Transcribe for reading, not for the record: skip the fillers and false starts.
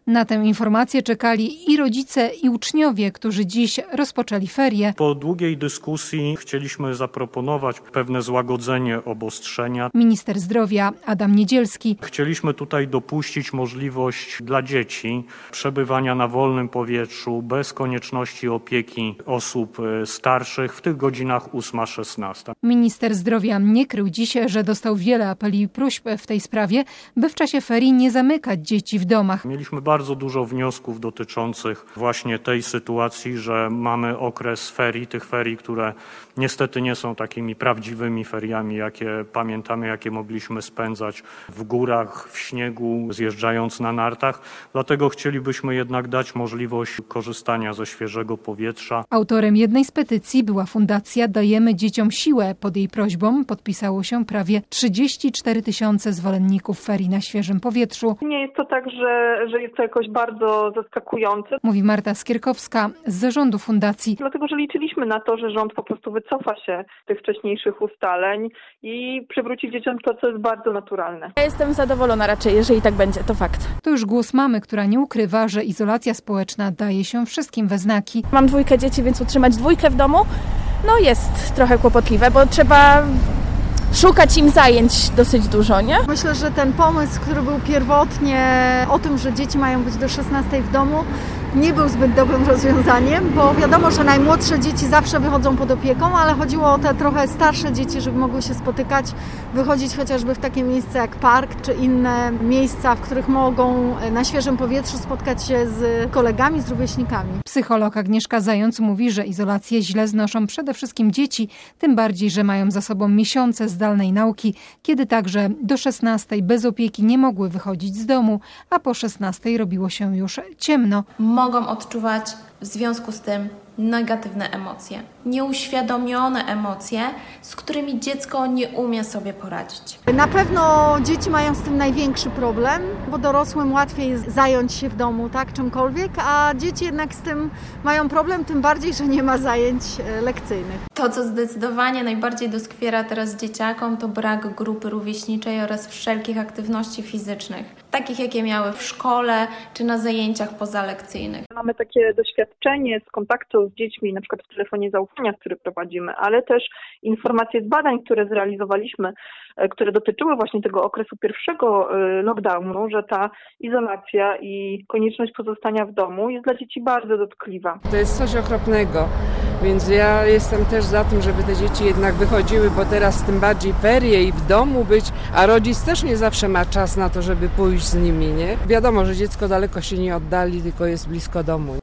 Na tę informację czekali i rodzice, i uczniowie, którzy dziś rozpoczęli ferie. Po długiej dyskusji chcieliśmy zaproponować pewne złagodzenie obostrzenia. Minister zdrowia Adam Niedzielski. Chcieliśmy tutaj dopuścić możliwość dla dzieci przebywania na wolnym powietrzu bez konieczności opieki osób starszych w tych godzinach 8-16. Minister zdrowia nie krył dziś, że dostał wiele apeli i próśb w tej sprawie, by w czasie ferii nie zamykać dzieci w domach. Mieliśmy bardzo dużo wniosków dotyczących właśnie tej sytuacji, że mamy okres ferii, tych ferii, które niestety nie są takimi prawdziwymi feriami, jakie pamiętamy, jakie mogliśmy spędzać w górach, w śniegu, zjeżdżając na nartach. Dlatego chcielibyśmy jednak dać możliwość korzystania ze świeżego powietrza. Autorem jednej z petycji była Fundacja Dajemy Dzieciom Siłę. Pod jej prośbą podpisało się prawie 34 000 zwolenników ferii na świeżym powietrzu. Nie jest to tak, że jest to jakoś bardzo zaskakujące. Mówi Marta Skierkowska z zarządu fundacji. Dlatego, że liczyliśmy na to, że rząd po prostu wycofa się z tych wcześniejszych ustaleń i przywróci dzieciom to, co jest bardzo naturalne. Ja jestem zadowolona raczej, jeżeli tak będzie, to fakt. To już głos mamy, która nie ukrywa, że izolacja społeczna daje się wszystkim we znaki. Mam 2 dzieci, więc utrzymać 2 w domu, jest trochę kłopotliwe, bo trzeba szukać im zajęć dosyć dużo, nie? Myślę, że ten pomysł, który był pierwotnie o tym, że dzieci mają być do 16 w domu, nie był zbyt dobrym rozwiązaniem, bo wiadomo, że najmłodsze dzieci zawsze wychodzą pod opieką, ale chodziło o te trochę starsze dzieci, żeby mogły się spotykać, wychodzić chociażby w takie miejsca jak park, czy inne miejsca, w których mogą na świeżym powietrzu spotkać się z kolegami, z rówieśnikami. Psycholog Agnieszka Zając mówi, że izolację źle znoszą przede wszystkim dzieci, tym bardziej, że mają za sobą miesiące zdalnej nauki, kiedy także do 16 bez opieki nie mogły wychodzić z domu, a po 16 robiło się już ciemno. Mogą odczuwać w związku z tym negatywne emocje, nieuświadomione emocje, z którymi dziecko nie umie sobie poradzić. Na pewno dzieci mają z tym największy problem, bo dorosłym łatwiej jest zająć się w domu czymkolwiek, a dzieci jednak z tym mają problem, tym bardziej, że nie ma zajęć lekcyjnych. To, co zdecydowanie najbardziej doskwiera teraz dzieciakom, to brak grupy rówieśniczej oraz wszelkich aktywności fizycznych, takich jakie miały w szkole czy na zajęciach pozalekcyjnych. Mamy takie doświadczenie z kontaktu z dziećmi, na przykład w telefonie zaufania, który prowadzimy, ale też informacje z badań, które zrealizowaliśmy, które dotyczyły właśnie tego okresu pierwszego lockdownu, że ta izolacja i konieczność pozostania w domu jest dla dzieci bardzo dotkliwa. To jest coś okropnego, więc ja jestem też za tym, żeby te dzieci jednak wychodziły, bo teraz tym bardziej ferie i w domu być, a rodzic też nie zawsze ma czas na to, żeby pójść z nimi, nie? Wiadomo, że dziecko daleko się nie oddali, tylko jest blisko domu.